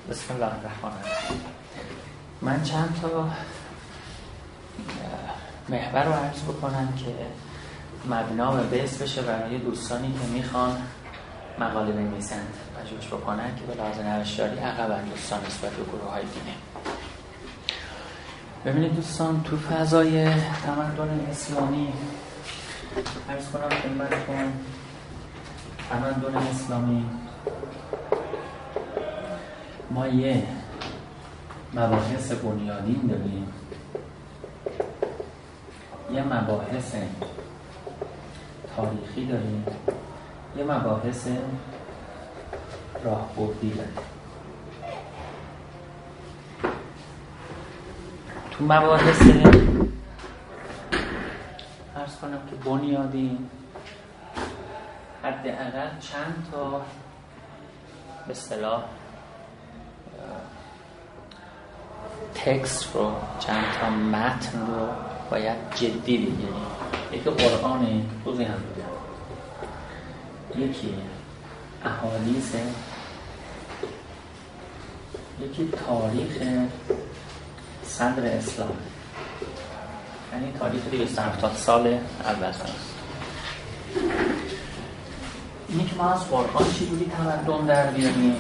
بسم الله الرحمن الرحیم. من چند تا محور رو عرض بکنم که مبنا و بیس بشه برای دوستانی که میخوان مقاله بنویسند پژوهش بکنن که به لحاظ نوشتاری عقب دوستان نسبت به گروه‌های دیگه. ببینید دوستان، تو فضای تمدن اسلامی عرض کنم خدمتتون، تمدن اسلامی ما یه مباحث بنیادین داریم، یه مباحث تاریخی داریم، یه مباحث راهبردی داریم. تو مباحث عرض کنم که بنیادین حداقل چند تا به اصطلاح تکست رو، چند تا متن رو باید جدی بگیریم. یکی قرآن توضیح هم بودم، یکی احادیث، یکی تاریخ صدر اسلام، یعنی تاریخ 270 سال اول هست. اینی که ما از قرآن چجوری تمدن در بیاریم.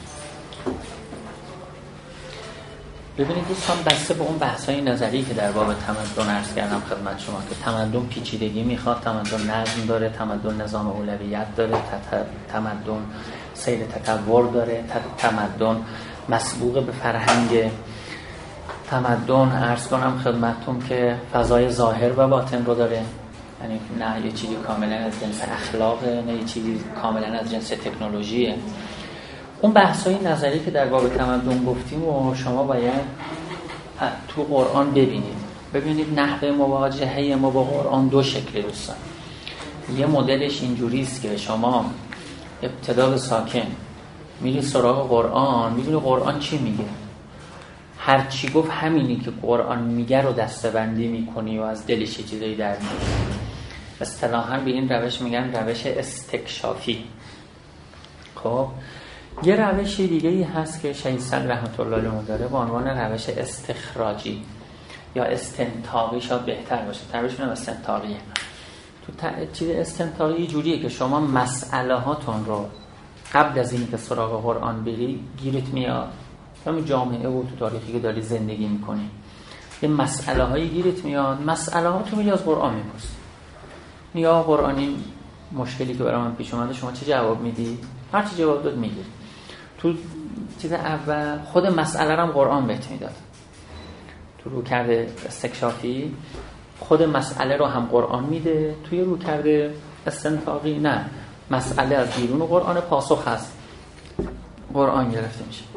ببینید دوستان، بسته به اون بحث‌های نظری که در باب تمدن عرض کردم خدمت شما که تمدن پیچیدگی میخواد، تمدن نظم داره، تمدن نظام اولویت داره، تمدن سیر تطور داره، تمدن مسبوق به فرهنگ، تمدن عرض کنم خدمتتون که فضای ظاهر و باطن رو داره، یعنی نه یه چیزی کاملا از جنس اخلاقه، نه یه چیزی کاملا از جنس تکنولوژیه. اون بحث‌های نظری که در باب تمدن گفتیم و شما باید تو قرآن ببینید نحوه مواجهه ما با قرآن دو شکله دوستان. یه مدلش اینجوریست که شما ابتدا به ساکن میری سراغ قرآن، میبینی قرآن چی میگه، هر چی گفت همینی که قرآن میگه رو دسته‌بندی میکنی و از دلش چیزایی در میاری. اصطلاحاً به این روش میگن روش استکشافی. خب یه روش دیگه‌ای هست که شیخ صدر رحمت الله علیه داره با عنوان روش استخراجی یا استنتاقی، شاید بهتر باشه، تعریفش اینه استنتاقیه. تو چیز استنتاقی جوریه که شما مسئله هاتون رو قبل از اینکه سراغ قرآن بری گیرت میاد، همین جامعه و تو تاریخی که داری زندگی میکنی یه مسئله هایی گیرت میاد، مسئله ها تو میری از قرآن میپرسی، یا قرآنی مشکلی که برای من پیش اومده شما چه جواب میدی؟ هر چی جواب داد میگیری. تو چیز اول خود مسئله رو هم قرآن بهت میداد. تو رویکرد استکشافی خود مسئله رو هم قرآن میده، توی رویکرد استنتاقی نه، مسئله از بیرون قرآن پاسخ هست، قرآن گرفته میشه.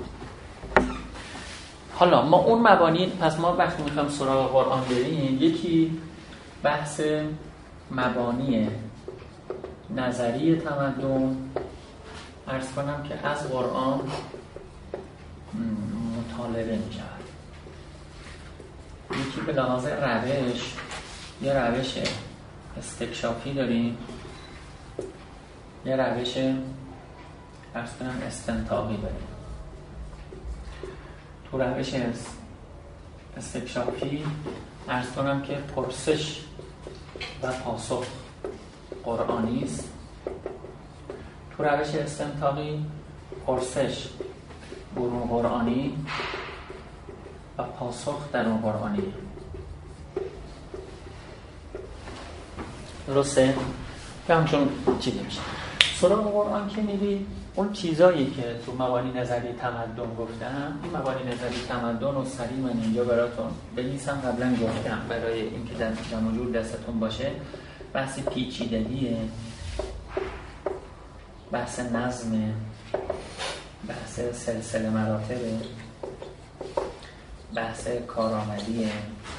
حالا ما اون مبانی، پس ما وقتی میخوایم سراغ قرآن بریم، یکی بحث مبانی نظری تمدن عرض کنم که از قرآن مطالبه میشه. یکی به لحاظ روش، یه روش استکشافی داریم، یه روش عرض کنم استنتاقی داریم. تو روش استکشافی عرض کنم که پرسش و پاسخ قرآنی است. تو روش استنتاقی پرسش برون قرآنی و پاسخ در اون قرآنی. درسته؟ که همچون چیزی میشه سراغ قرآن که میری، اون چیزایی که تو مبانی نظری تمدن گفتم، این مبانی نظری تمدن و سریع من اینجا براتون بنویسم، قبلا گفتم برای اینکه در موجود دستتون باشه. بحث پیچیدگیه، بحث نظم، بحث سلسله مراتبه، بحث کارآمدیه،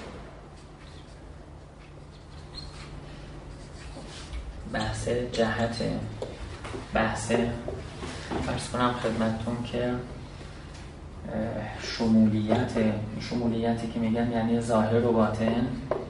بحث جهت، بحث فرض کنم خدمتتون که شمولیتی که میگن یعنی ظاهر و باطن،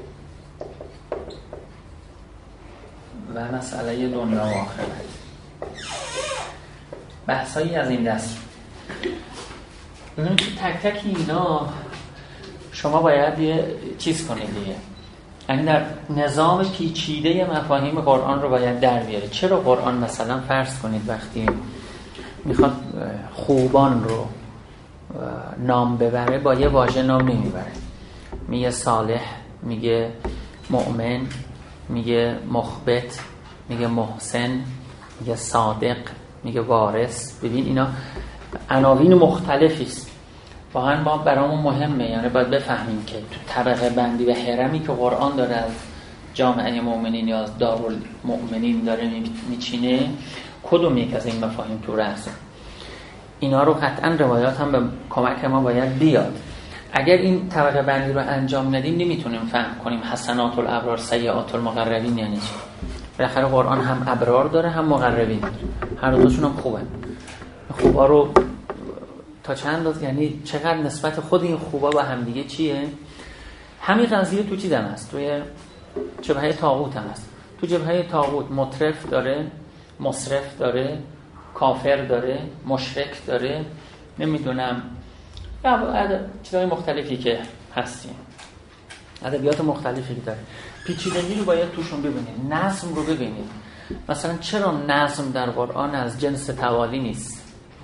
و مسئله دنیا و آخرت. بحثایی از این دست. ببینید که تک تک اینا شما باید یه چیز کنید دیگه، یعنی در نظام پیچیده مفاهیم قرآن رو باید در بیاره. چرا قرآن مثلا فرض کنید وقتی میخواد خوبان رو نام ببره با یه واژه نام نمیبره، میگه صالح، میگه مؤمن، میگه مخبت، میگه محسن، میگه صادق، میگه وارث. ببین اینا عناوین مختلفی است. واقعا ما برامون مهمه، یعنی باید بفهمیم که تو طبقه بندی و هرمی که قرآن داره از جامعه مؤمنین یا از دارالمؤمنین داره میچینه، کدوم یک از این مفاهیم تو رأسه. اینا رو قطعا روایات هم به کمک ما باید بیاد. اگر این طبقه بندی رو انجام ندیم نمیتونیم فهم کنیم حسنات الابرار سیئات المقربین یعنی چی. بالاخره قرآن هم ابرار داره هم مقربین داره، هر دوتاشون هم خوبه. خوبا رو تا چند روز، یعنی چقدر نسبت خود این خوبا با هم دیگه چیه. همین قضیه تو چیزم هست، توی جبهه طاغوت هم هست. تو جبهه طاغوت مطرف داره، مصرف داره، کافر داره، مشرک داره، نمیدونم چیزهای مختلفی که هستیم، ادبیات مختلفی که داره. پیچیدگی رو باید توشون ببینید، نظم رو ببینید. مثلا چرا نظم در قرآن از جنس توالی نیست؟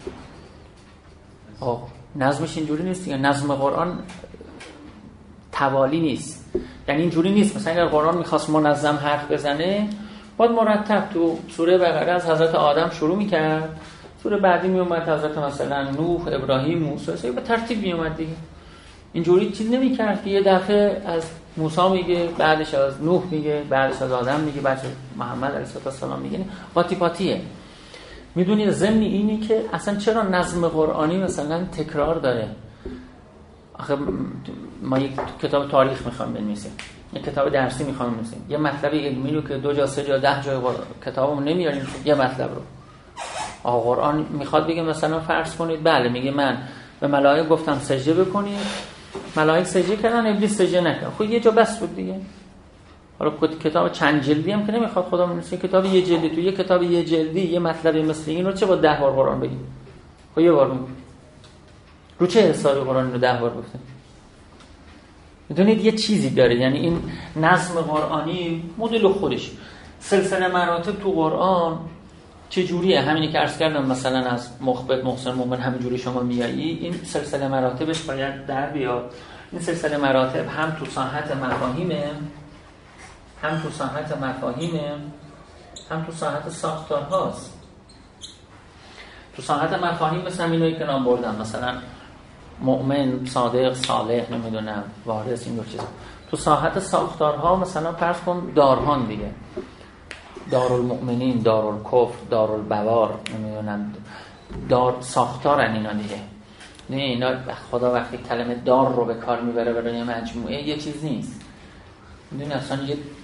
نظمش اینجوری نیست دیگه. نظم قرآن توالی نیست، یعنی اینجوری نیست. مثلا اگر قرآن میخواست منظم حرف بزنه باید مرتب تو سوره بقره از حضرت آدم شروع میکرد، سوره بعدی میومد حضرت مثلا نوح، ابراهیم، موسی، به ترتیب میومد دیگه. اینجوری چیز نمیکرد که یه دفعه از موسی میگه، بعدش از نوح میگه، بعدش از آدم میگه، بعدش محمد علیه السلام میگه. قاطی پاتیه. میدونید ضمن اینی که اصلا چرا نظم قرآنی مثلا تکرار داره؟ آخه ما یک کتاب تاریخ میخوام بنویسیم، یک کتاب درسی میخوام بنویسیم، یه مطلب علمی رو که 2 جا 3 جا 10 جای کتابمون نمیاریم، یه مطلب رو قرآن میخواد بگه مثلا فرض کنید بله میگه من به ملائکه گفتم سجده بکنید، ملائکه سجده کردن، ابلیس سجده نکرد. خب یه جا بس بود دیگه. حالا کتاب چند جلدی هم که نمیخواد خدا بنویسه، کتاب یه جلدی، تو یه کتاب یه جلدی یه مطلبی مثل این رو چه با 10 بار قرآن بگیم؟ خب یه بار میگیم. رو چه حسابی قرآن رو 10 بار گفته؟ میدونید یه چیزی داره، یعنی این نظم قرآنی مدل خودش، سلسله مراتب تو قرآن چجوریه؟ همینی که عرض کردم مثلا از مخبت، محسن، مؤمن همینجوری شما میایی، این سلسله مراتبش باید در بیاد. این سلسله مراتب هم تو ساحت مفاهیمه، هم تو ساحت مفاهیمه، هم تو ساحت ساختار هاست. تو ساحت مفاهیم مثلا اینایی که نام بردم، مثلا مؤمن، صادق، صالح، نمیدونم وارث، این دو چیزا. تو ساحت ساختارها مثلا فرض کن دارهان دیگه، دارالمؤمنین، دارالکفر، دارالبوار، نمیدونم دار ساختارن اینا دیگه. نه اینا خدا وقتی کلمه دار رو به کار میبره برای مجموعه یه چیز نیست. میدونی اصلا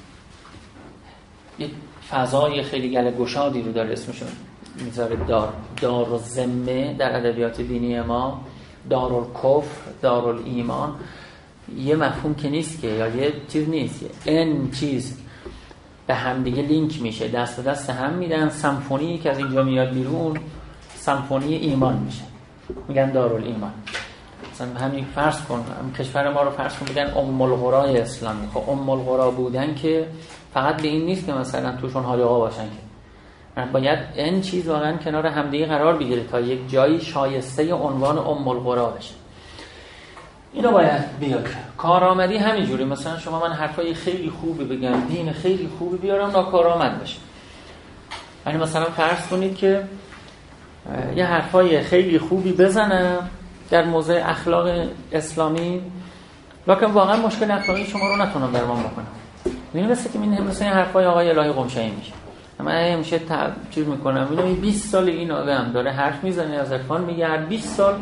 یه فضای خیلی گله گشادی رو داره اسمشون میذاره دار و ذمه در ادبیات دینی ما، دارالکفر، دارالایمان، یه مفهوم که نیست که، یا یه چیز نیست، این چیز به هم دیگه لینک میشه، دست به دست هم میدن. سمفونی که از اینجا میاد بیرون سمفونی ایمان میشه، میگن دارالایمان. مثلا همین فرض کن کشور ما رو فرض کن بگن ام القرى اسلامی. خب ام القرى بودن که فقط به این نیست که مثلا توشون حاج آقا باشن، که باید این چیز واقعا کنار همدیگه قرار بگیره تا یک جایی شایسته عنوان ام القرى بشه. اینو باید بیاد. کارآمدی همینجوری، مثلا شما من حرفای خیلی خوبی بگم، دین خیلی خوبی بیارم، ناکارآمد بشه. یعنی مثلا فرض کنید که یه حرفای خیلی خوبی بزنم در موضوع اخلاق اسلامی، لکن واقعا مشکل اخلاقی شما رو نتونم درمان بکنم. می‌بینید مثل که مثلا حرفای آقای الهی قمشه‌ای میشه. من همیشه چیز میکنم، می‌بینم 20 سال این آدم داره حرف میزنه از عرفان، میگه هر 20 سال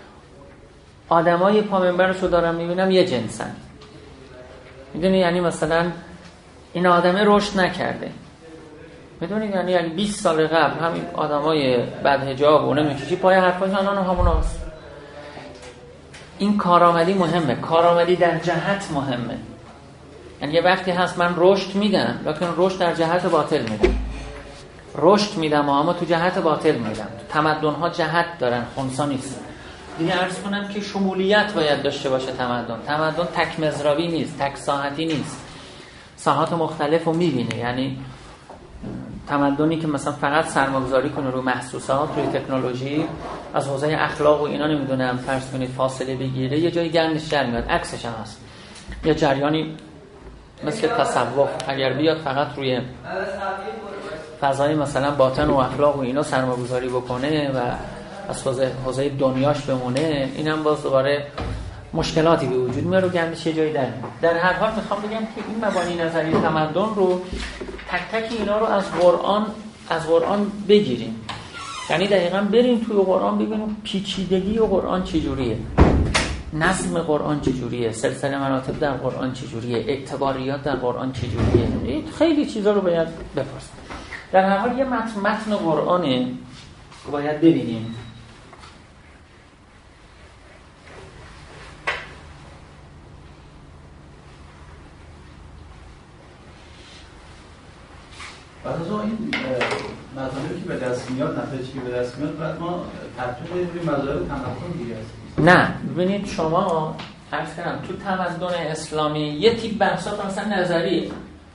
آدمای پا منبرشو دارم میبینم یه جنسن. میدونی یعنی مثلا این آدمه رشد نکرده. میدونید یعنی 20 سال قبل همین آدمای بدحجاب و نمی‌کشی پای حرفای هموناست. این کارآمدی مهمه، کارآمدی در جهت مهمه. یعنی یه وقتی هست من رشد میدم، لکن رشد در جهت باطل میدم. رشد میدم اما تو جهت باطل میدم. تمدن‌ها جهت دارن، خنثی نیست. دیگه عرض کنم که شمولیت باید داشته باشه تمدن تک مزرابی نیست، تک ساحتی نیست، ساحات مختلف رو میبینه. یعنی تمدنی که مثلا فقط سرمایه‌گذاری کنه روی محسوسات، روی تکنولوژی، از حوزه اخلاق و اینا نمیدونم فرض کنید فاصله بگیره، یه جایی گندش در میاد. عکسش هم هست، یه جریانی مثل تصوف اگر بیاد فقط روی فضای مثلا باطن و اخلاق و اینا سرمایه‌گذاری بکنه و از حوزه دنیاش بمونه، اینم باز دوباره مشکلاتی به وجود میاره و گندش یه جایی در میاد. در هر حال میخوام بگم که این مبانی نظری تمدن رو تک تک اینا رو از قرآن بگیریم. یعنی دقیقاً بریم توی قرآن ببینیم پیچیدگی و قرآن چجوریه، نظم قرآن چجوریه، سلسله مراتب در قرآن چجوریه، اعتباریات در قرآن چجوریه. خیلی چیزا رو باید بپرسیم. در هر حال یه متن قرآنه که باید ببینیم. بعد از این مطالبی که به دست میاد، نتایجی که به دست میاد، بعد ما تطبیق روی مظاهر تمدن دیگه هستیم. نه ببینید شما عرض کردم تو تمدن اسلامی یه تیپ بحثات مثلا نظریه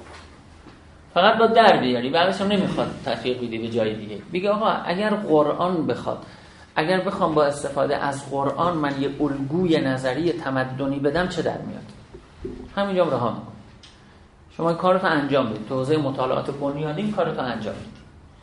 فقط با در بیاری، بعدش هم نمیخواد تطبیق بدی به جای دیگه. بگه آقا اگر قرآن بخواد، اگر بخوام با استفاده از قرآن من یه الگوی نظری تمدنی بدم چه در میاد، همینجا رها میکنم. شما کارتو انجام بدید تو حوزه مطالعات بنیادین، کارتو انجام بدید.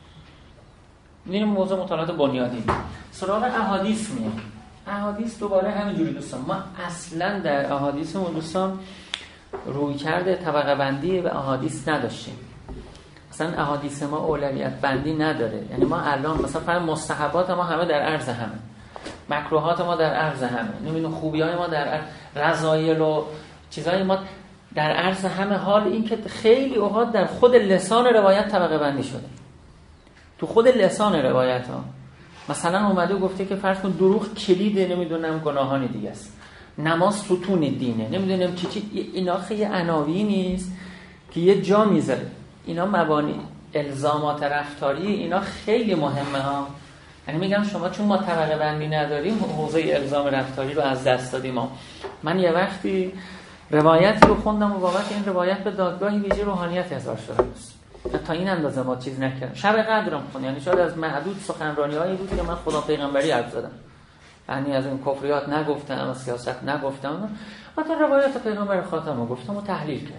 میریم موضوع مطالعات بنیادین، سراغ احادیث میاد. احادیث دوباره همینجوری دوستان، ما اصلا در احادیثمون دوستان روی کرده طبقه بندی به احادیث نداشتیم. اصلا احادیث ما اولویت بندی نداره. یعنی ما الان مثلا فقط مستحبات ما همه در عرض همه، مکروهات ما در عرض همه، نمیدونم خوبیای ما در رذایل و چیزای ما در عرض همه. حال این که خیلی اوقات در خود لسان روایت طبقه بندی شده، تو خود لسان روایت ها مثلا اومده گفته که فرض کن دروغ کلید نمیدونم گناهان دیگه است، نماز ستون دینه، نمیدونم چی اینا. خیلی عناوینی نیست که یه جا میذاره. اینا مبانی الزامات رفتاری اینا خیلی مهمه ها. یعنی میگم شما چون ما طبقه بندی نداریم حوزه الزام رفتاری رو از دست دادیم. من یه وقتی روایتی رو خوندم و بابت این روایت به دادگاهی ویژه روحانیت احضار شده است. تا این اندازه ما چیز نکردم. شب قدرم خوند، یعنی شاید از معدود سخنرانی‌هایی بود که من خدا پیغمبری حرف زدم. یعنی از این کفریات نگفتم، از سیاست نگفتم، مثلا روایت پیغمبر خاتم رو گفتم و تحلیل کردم.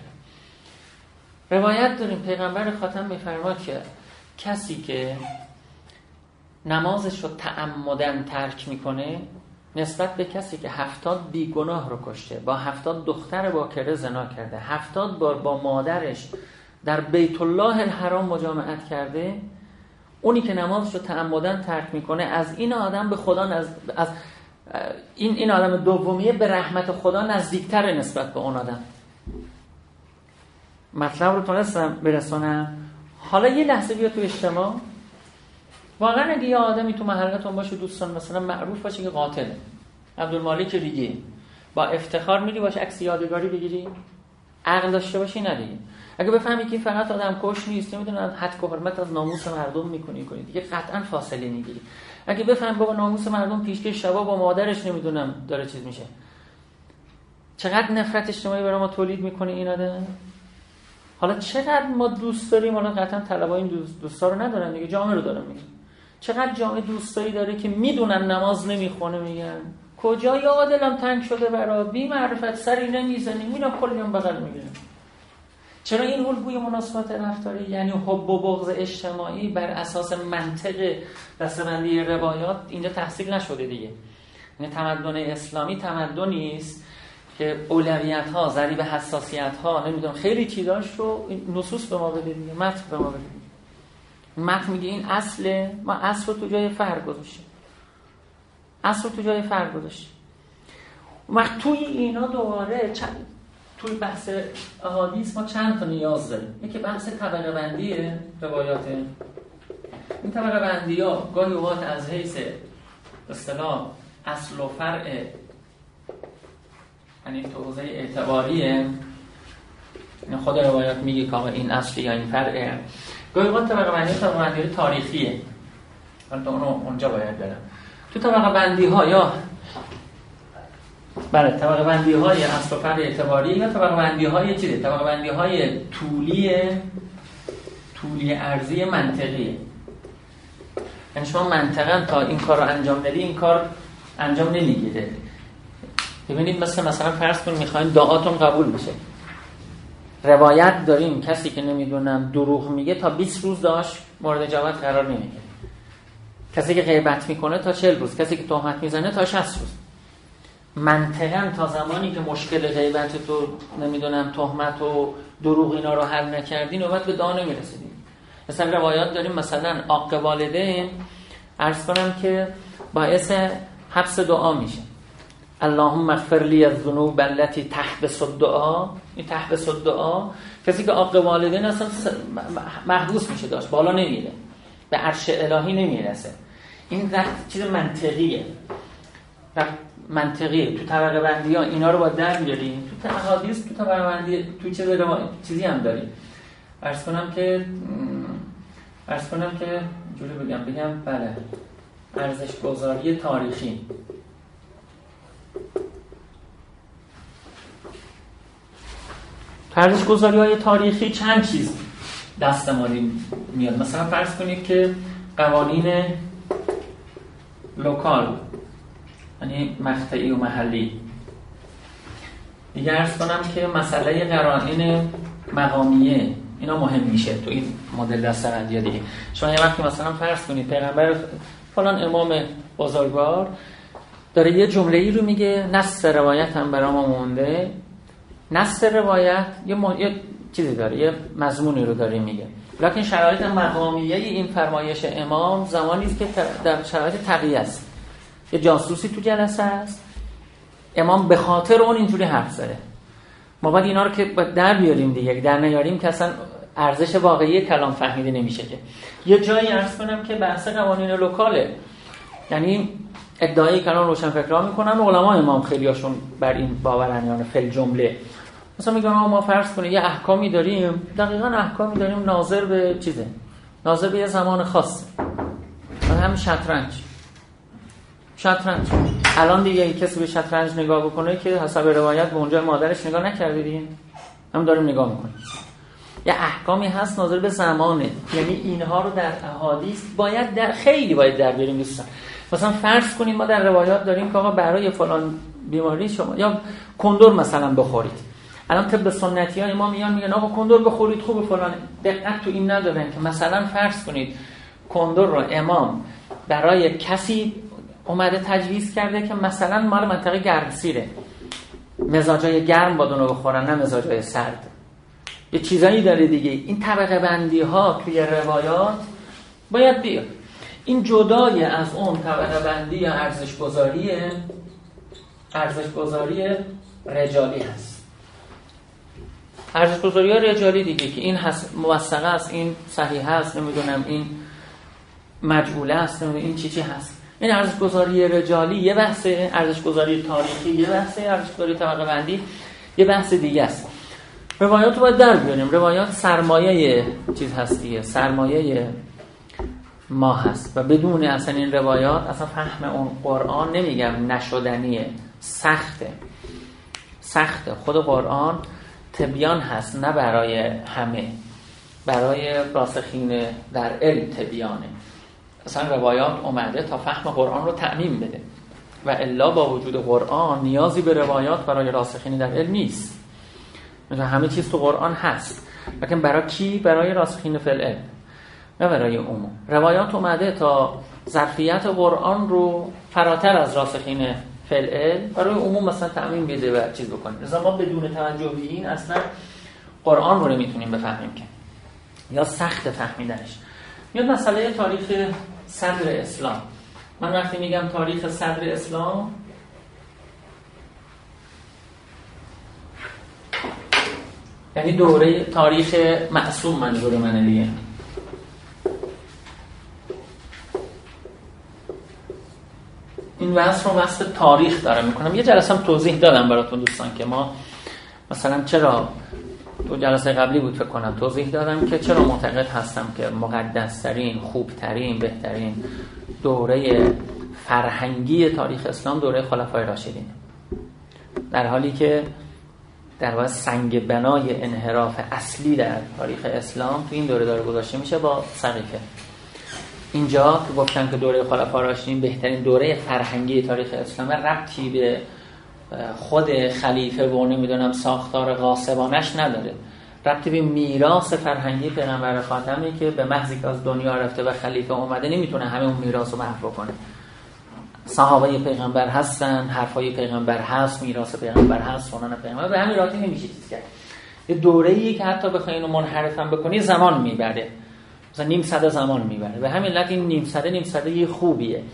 روایت داریم پیغمبر خاتم می‌فرماد که کسی که نمازش رو تعمدن ترک میکنه نسبت به کسی که 70 بیگناه رو کشته، با 70 دختر باکره زنا کرده، 70 بار با مادرش در بیت الله الحرام مجامعت کرده، اونی که نمازش رو تعمدن ترک میکنه از این آدم به خدا از این آدم دومیه به رحمت خدا نزدیکتر نسبت به اون آدم. مطلب رو تونستم برسونم. حالا یه لحظه بیا تو اجتماع، واقعا اگه یه آدمی تو محلتون باشه دوستان مثلا معروف باشه که قاتله، عبدالمالک ریگی، با افتخار میری باشه عکس یادگاری بگیری؟ عقل داشته باشی ندیگه. اگه بفهمی که فقط آدم کش نیست، نمیدونم حد و حرمت از ناموس مردم میکنی دیگه قطعا فاصله میگیری. اگه بفهم بابا ناموس مردم پیشکش شبا با مادرش نمیدونم داره چیز میشه، چقدر نفرت اجتماعی برای ما تولید میکنه این آدم. حالا چقدر ما دوست داریم، حالا قطعا طلبا این دوستا رو ندارن دیگه، جامعه رو دارن میگن. چقدر جامعه دوستایی داره که میدونن نماز نمیخونه، میگن کجا یا دلم تنگ شده برا بی معرفت سری نمیزنی، میرم کلیم بغل میگیرم. چرا این الگوی مناسبات رفتاری، یعنی حب و بغض اجتماعی بر اساس منطق دسته‌بندی روایات اینجا تحصیل نشده دیگه. یعنی تمدن اسلامی تمدنی است که اولویت ها، ضریب حساسیت ها، نمیدونم خیلی چیزاش رو نصوص به ما بده دیگه، متن به ما بده. متن میگه این اصله، ما اصل رو تو جای فرق گذاشتیم. اصل رو تو جای فرق گذاشتیم. وقت توی اینا دوباره توی بحث احادیث ما چند تا نیاز داریم. یکی بحث طبقه بندی روایات. این طبقه بندی ها گاهی اوقات از حیث اصطلاح اصل و فرع، یعنی تو حوزه اعتباریه، این خود روایات میگه که این اصلی یا این فرعه. گاهی اوقات طبقه بندی تاریخیه، من تو اونجا باید برم. تو طبقه بندی ها یا بله، طبقه بندی های اصل و فرع اعتباری یا طبقه بندی های چیه؟ طبقه بندی های طولی عرضی منطقیه. یعنی شما منطقاً تا این کار رو انجام ندی این کار انجام نمیگیره. ببینید مثلا فرض کنید میخواین دعاتون قبول بشه، روایت داریم کسی که نمیدونم دروغ میگه تا 20 روز داشت مورد اجابت قرار نمیگیره، کسی که غیبت میکنه تا 40 روز، کسی که تهمت میزنه تا 60 روز. منطقاً تا زمانی که مشکل غیبت تو نمیدونم تهمت و دروغ اینا رو حل نکردین نوبت به دعا نمیرسیدین. مثلا روایات داریم مثلا عاق والدین عرض کنم که باعث حبس دعا میشه. اللهم اغفر لی الذنوب التي تحبس الدعا. این تحبس الدعا، کسی که عاق والدین اصلا محبوس میشه، داشت بالا نمیره، به عرش الهی نمیرسه. این چیز منطقیه، منطقیه. تو طبقه بندی ها اینا رو باید در بیاریم. تو احادیث تو طبقه بندی تو چیزی هم داریم. عرض کنم که جوری بگم بله، ارزش گذاری تاریخی. ارزش گذاری های تاریخی چند چیز دست ما میاد. مثلا فرض کنید که قوانین لوکال، یعنی مقطعی و محلی. دیگه عرض کنم که مسئله قوانین مقامیه، اینا مهم میشه تو این مدل دسته‌بندی دیگه. شما یه وقتی مثلا فرض کنید پیغمبر فلان امام بزرگوار داره یه جمله‌ای رو میگه، نص روایت هم برام مونده، نص روایت یه چیزی داره، یه مضمونی رو داره میگه، لکن شرایط مقامیه این فرمایش امام زمانی است که در شرایط تقیه است. یه جاسوسی تو جلسه است، امام به خاطر اون اینجوری حرف زده. ما باید اینا رو که در بیاریم دیگه، در نیاریم که اصلا ارزش واقعی کلام فهمیده نمیشه. که یه جایی عرض کنم که بحث قوانین لوکاله، یعنی ادعای کلام روشنفکرها میکنن و علما امام خیلیاشون بر این باورن، یعنی فل جمله مثلا میگن ما فرض کنیم یه احکامی داریم، دقیقاً احکامی داریم ناظر به چیزه، ناظر به یه زمان خاص، همین شطرنج. الان دیگه کسی به شطرنج نگاه بکنه که حسب روایت به اونجا مادرش نگاه نکرده دیگه، هم داریم نگاه میکنیم. یه احکامی هست ناظر به زمانه، یعنی اینها رو در احادیث خیلی باید در بیاریم دوستان. مثلا فرض کنیم ما در روایات داریم که آقا برای فلان بیماری شما یا کندر مثلا بخورید. الان طب سنتی ها امام میگن آقا کندر بخورید خوبه فلان، دقت تو این ندارن که مثلا فرض کنید کندر رو امام برای کسی اومده تجویز کرده که مثلا مال منطقه گرمسیره، مزاجای گرم باید اونو بخورن نه مزاجای سرد، یه چیزایی داره دیگه. این طبقه بندی ها توی روایات باید بیاد. این جدای از اون طبقه بندی یا ارزش گذاری رجالی هست. ارزش گذاری ها رجالی دیگه که این موثقه است، این صحیح است، نمیدونم این مجعوله است، نمیدونم این چی هست. این ارزش گذاری رجالی یه بحثه، ارزش گذاری تاریخی یه بحثه، ارزش گذاری طبقه بندی یه بحث دیگه است. روایات رو باید در بیاریم. روایات سرمایه چیز هست دیگه، سرمایه ما هست و بدون اصلا این روایات اصلا فهم اون قرآن نمیگم نشدنیه، سخته. خود قرآن تبیان هست، نه برای همه، برای راسخین در علم تبیانه. اصلا روایات اومده تا فهم قرآن رو تعمیم بده و الا با وجود قرآن نیازی به روایات برای راسخین در علم نیست. مثلا همه چیز تو قرآن هست، لیکن برای کی؟ برای راسخین فی العلم، نه برای عموم. روایات اومده تا ظرفیت قرآن رو فراتر از راسخین فی العلم برای عموم مثلا تعمیم بده و چیز بکنیم. لذا ما بدون توجه به این اصلا قرآن رو نمیتونیم بفهمیم که، یا سخت فهمیدنش. میاد مسئله تاریخ صدر اسلام. من وقتی میگم تاریخ صدر اسلام، یعنی دوره تاریخ معصوم منظور منه دیگه. این وصف رو وصف تاریخ دارم میکنم. یه جلسه هم توضیح دادم براتون دوستان که ما مثلا چرا، تو جلسه قبلی بود فکر کنم توضیح دادم که چرا معتقد هستم که مقدس‌ترین، خوبترین، بهترین دوره فرهنگی تاریخ اسلام دوره خلفای راشدین. در حالی که در واقع سنگ بنای انحراف اصلی در تاریخ اسلام تو این دوره داره گذاشته میشه با سقیفه. اینجا که گفتن که دوره خلفای راشدین بهترین دوره فرهنگی تاریخ اسلام، ربطی به خود خلیفه و نمیدونم ساختار غاصبانش نداره، ربطی به میراث فرهنگی پیغمبر خاتمی که به محضی که از دنیا رفته و خلیفه اومده نمیتونه همه اون میراث رو محو کنه. صحابه پیغمبر هستن، حرفای پیغمبر هست، میراث پیغمبر هست، سنن پیغمبر، به همین راحتی نمیشه چیز کرد. یه دوره‌ای که حتی بخوای اینو منحرفم بکنی زمان میبره، مثلا نیم سده زمان میبره. به همین علت این نیم سده یه خوبیه.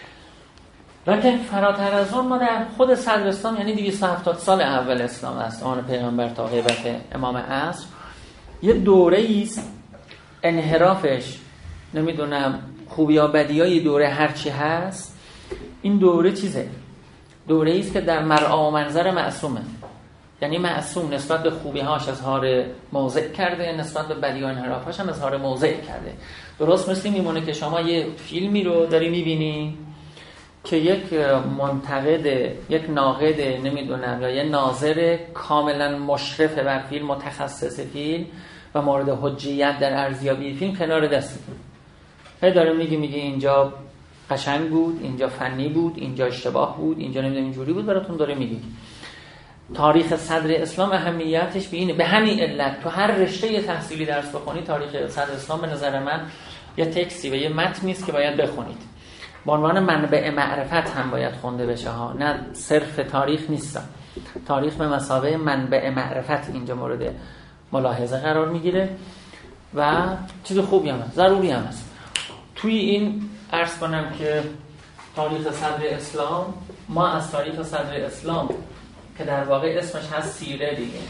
لکن فراتر از اون ما در خود صدر اسلام، یعنی 270 سال اول اسلام است، آن پیغمبر تا غیبت امام عصر، یه دوره‌ای است انحرافش نمیدونم خوبی یا بدیای دوره هرچی هست، این دوره چیزه، دوره‌ای است که در مرعا و منظر معصومه. یعنی معصوم نسبت به خوبی‌هاش اظهار موضع کرده، نسبت به بدی و انحراف‌هاش هم اظهار موضع کرده. درست مثل میمونه که شما یه فیلمی رو داری می‌بینی که یک منتقد، یک ناقد نمیدونم یا یه ناظر کاملا مشرف بر فیلم، متخصص فیلم و مورد حجیت در ارزیابی فیلم کنار دستتون هی داره میگه اینجا قشنگ بود، اینجا فنی بود، اینجا اشتباه بود، اینجا نمیدونم اینجوری بود، براتون داره میگه. تاریخ صدر اسلام اهمیتش به اینه. به همین علت تو هر رشته تحصیلی درس بخونی، تاریخ صدر اسلام به نظر من یه تکستی و یه متنی است که باید بخونید. به عنوان منبع معرفت هم باید خونده بشه ها، نه صرف تاریخ نیست. تاریخ به مثابه منبع معرفت اینجا مورد ملاحظه قرار میگیره و چیز خوبی هم هست، ضروری هم هست. توی این عرض کنم که تاریخ صدر اسلام، ما از تاریخ صدر اسلام که در واقع اسمش هست سیره دیگه،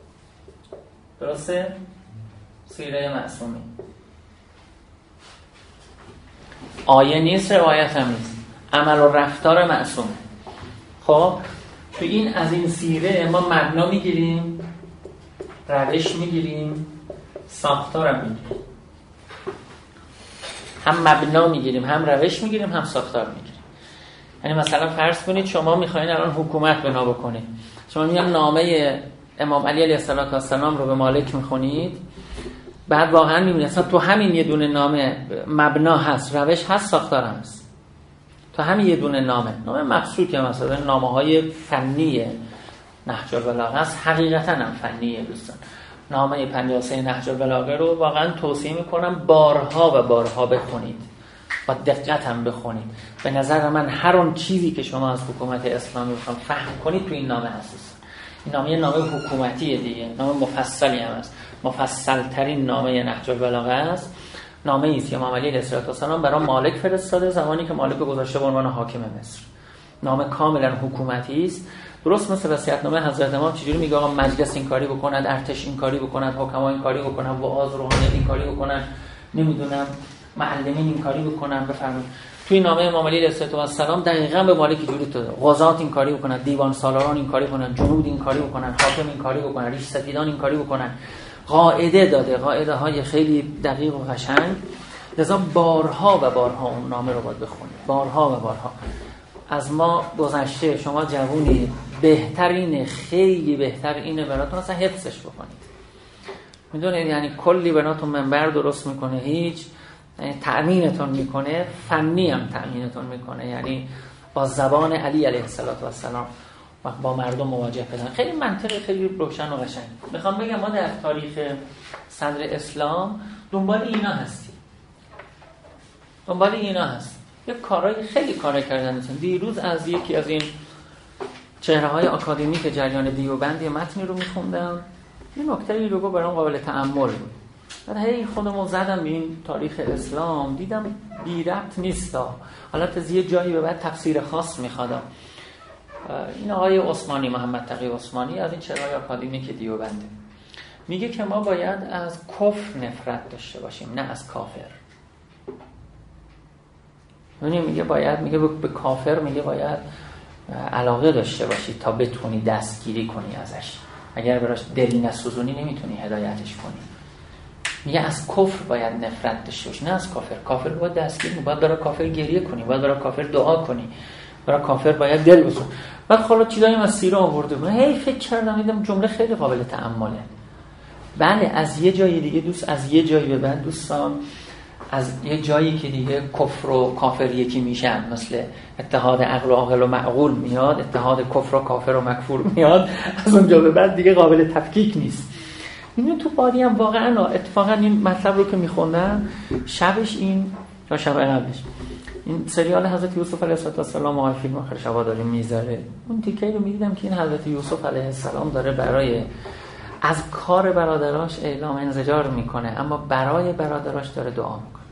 درسته؟ سیره معصومی، آیه نیست، روایت هم نیست، عمل و رفتار معصومه. خب تو این از این سیره ما مبنا میگیریم، روش میگیریم، ساختار هم میگیریم. هم مبنا میگیریم، هم روش میگیریم، هم ساختار میگیریم. یعنی مثلا فرض کنید شما میخواین الان حکومت بنا بکنید، شما میگم نامه امام علی علیه السلام رو به مالک میخونید، بعد واقعا میبینید اصلا تو همین یه دونه نامه مبنا هست، روش هست، ساختار هست. تو همین یه دونه نامه مقصود که مثلا نامه‌های فنی نهج البلاغه است، حقیقتا هم فنیه دوستان. نامه 53 نهج البلاغه رو واقعا توصیه میکنم بارها و بارها بخونید، با دقت هم بخونید. به نظر من هر اون چیزی که شما از حکومت اسلامی بخوام فهم کنید تو این نامه هست. این نامه نامه حکومتیه دیگه، نامه مفصلی هم است، مفصل ترین نامه نهج البلاغه است. نامه ایست که امام علی علیه السلام برای مالک فرستاده زمانی که مالک گذاشته به عنوان حاکم مصر. نامه کاملا حکومتی است، درست مثل وصیت‌نامه حضرت امام چجوری میگه آقا مجلس این کاری بکند، ارتش این کاری بکند، حکما این کاری بکنن، وعاظ روحانی این کاری بکنن، نمیدونم معلمین این کاری بکنن. بفرمایید توی نامه امام علی علیه السلام دقیقاً به مالک جوری داده، قضات این کاری بکنن، دیوان سالاران این کاری بکنن، جنود این کاری بکنن، حاکم این کاری بکنن، ریش سفیدان این کاری بکنن. قاعده داده، قاعده های خیلی دقیق و قشنگ. لذا بارها و بارها اون نامه رو باید بخونید، بارها و بارها. از ما گذشته، شما جوونی، بهترینه، خیلی بهتر اینه براتون اصلا حفظش بکنید. میدونید یعنی کلی براتون منبر درست میکنه، هیچ تأمینتون میکنه، فنی هم تأمینتون میکنه، یعنی با زبان علی علیه السلام با مردم مواجه بشن. خیلی منطقی، خیلی روشن و قشنگ. میخوام بگم ما در تاریخ صدر اسلام دنبال اینا هستیم، دنبال اینا هست. یک کارهای خیلی کارای کردن مثلا دیروز از یکی از این چهره‌های آکادمیک جریان دیوبند متنی رو میخوندم، این نکته‌ای رو برام قابل تأمل بود. بعد هی خودمو زدم به این تاریخ اسلام، دیدم بی ربط نیست، حالا تا یه جایی به بعد تفسیر خاص میخواد. این آقای عثمانی، محمد تقی عثمانی، از این چهره‌های آکادمیک دیوبنده، میگه که ما باید از کفر نفرت داشته باشیم، نه از کافر. میگه به کافر میگه باید علاقه داشته باشی تا بتونی دستگیری کنی ازش، اگر براش دل نسوزونی نمیتونی هدایتش کنی. میگه از کفر باید نفرت داشته باشی، نه از کافر. کافر باید دستگیر کنی، باید برای کافر گریه کنی، باید برای کافر دعا کنی، برای کافر باید دل بسوزونی. بعد حالا چیزایی از سیره آورده بود، هی فکر کردم دیدم جمله خیلی قابل تأمله. بله از یه جای دیگه از یه جایی به بعد دوستان، از یه جایی که دیگه کفر و کافر یکی میشن، مثل اتحاد عقل و عاقل و معقول میاد، اتحاد کفر و کافر و مکفور میاد، از اونجا به بعد دیگه قابل تفکیک نیست. میدونی تو باری هم واقعا اتفاقا این مطلب رو که میخوندم شبش این یا شب قبلش این سریال حضرت یوسف علیه السلام و فیلم آخر شبا داره میذاره، اون تیکه رو میدیدم که این حضرت یوسف علیه السلام داره برای از کار برادراش اعلام انزجار میکنه، اما برای برادراش داره دعا میکنه.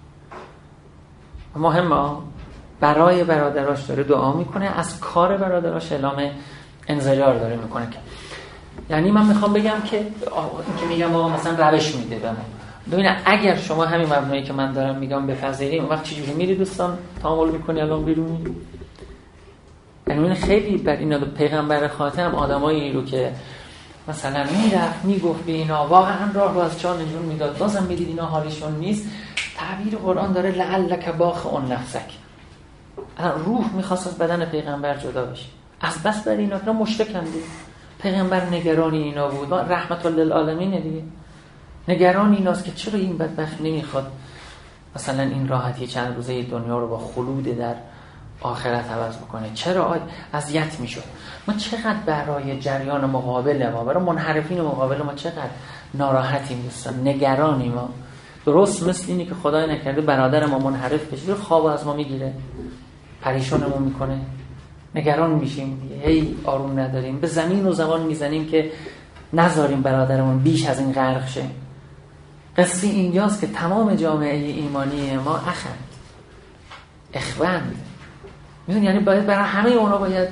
مهمه، برای برادراش داره دعا میکنه، از کار برادراش اعلام انزجار داره میکنه. یعنی من میخوام بگم که میگم آقا مثلا روش میده به ما. ببینید اگر شما همین مبنایی که من دارم میگم بپذیریم، اون وقت چجوری میری دوستان تعامل میکنی الان بیرونی؟ یعنی من خیلی بر اینا پیغمبر خاتم آدمایی رو که مثلا میرفت میگفت به اینا واقعا راه رو از چاه نجون میداد، بازم میدید اینا حالشون نیست. تعبیر قرآن داره لعلک باخع نفسک، روح میخواست از بدن پیغمبر جدا بشه، از بس بر اینا که مشتکن دیگه. پیغمبر نگرانی اینا بود، رحمت للعالمین دیگه، نگران ایناست که چرا این بدبخت نمیخواد مثلا این راحتی چند روزه دنیا رو با خلود در آخرت عوض بکنه، چرا اذیت میشد. ما چقدر برای جریان مقابل ما، برای منحرفین مقابل ما چقدر ناراحتیم دوستان، نگرانیم ما. درست مثل اینی که خدای نکرده برادر ما منحرف بشه، خواب از ما میگیره، پریشانمون میکنه، نگران میشیم، هی آروم نداریم، به زمین و زمان میزنیم که نذاریم برادرمون بیش از این غرق شه. قصه اینجاست که تمام جامعه ایمانی ما اخوند میدونی، یعنی باید برای همه اونا باید